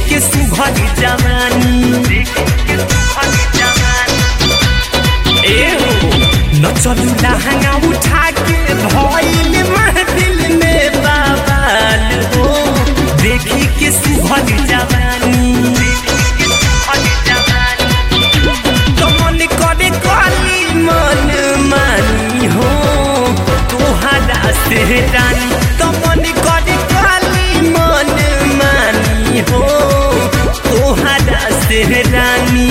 के सुघर जवानी न चलू लहंगा उठा के भइल महफिल में बवाल हो देखी के सुघर जवानी तो मन करे काली मन मानी हो तोहरा से रानी तो मन करे काली मन मानी हो तोहरा से रानी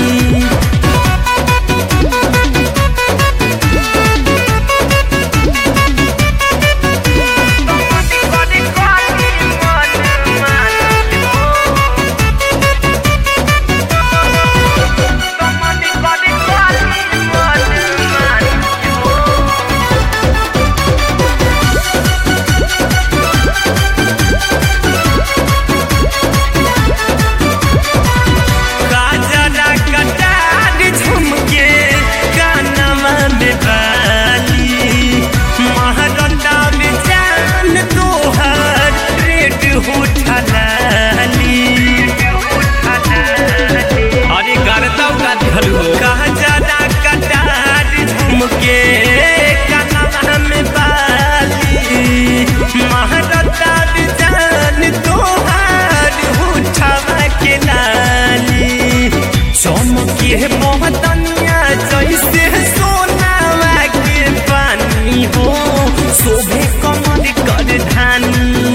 मोहतनिया जैसे सोनावा के पानी हो शोभे कमर कर धानी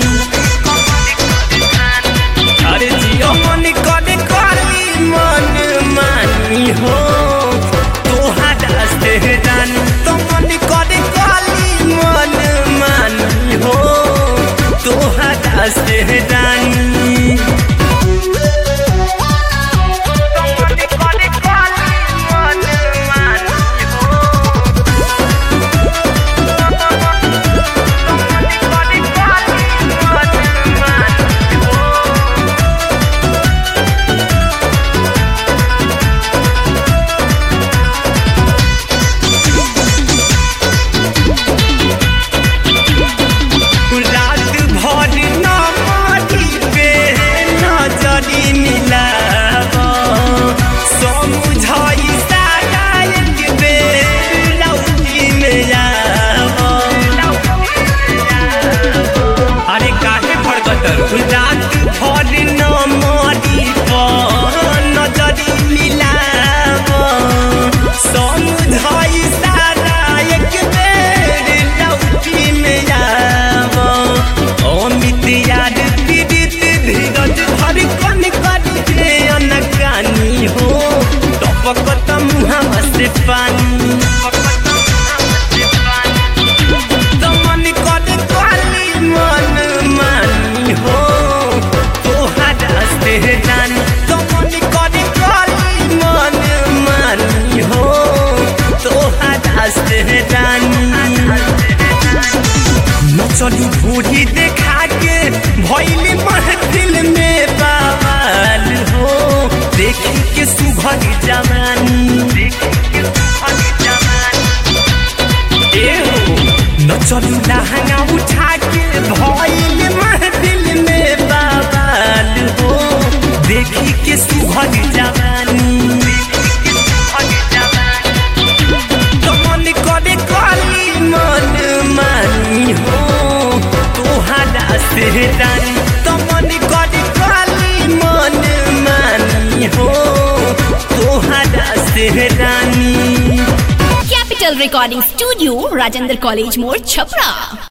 अरे जियो मन करे काली मन मानी हो तोहरा से रानी तो मन करे काली मन मानी हो तोहरा से रानी चलू बूढ़ी देखा के भइल महफिल में बवाल हो देखी के सुघर जवानी न चलू लहंगा उठा के भइल महफिल में बवाल हो देखी के सुघर जवानी तो मन करे काली मन मानी हो तोहरा से रानी तो मन करे काली मन मानी हो तोहरा से रानी। Capital recording studio Rajendra college मोड़ छपरा।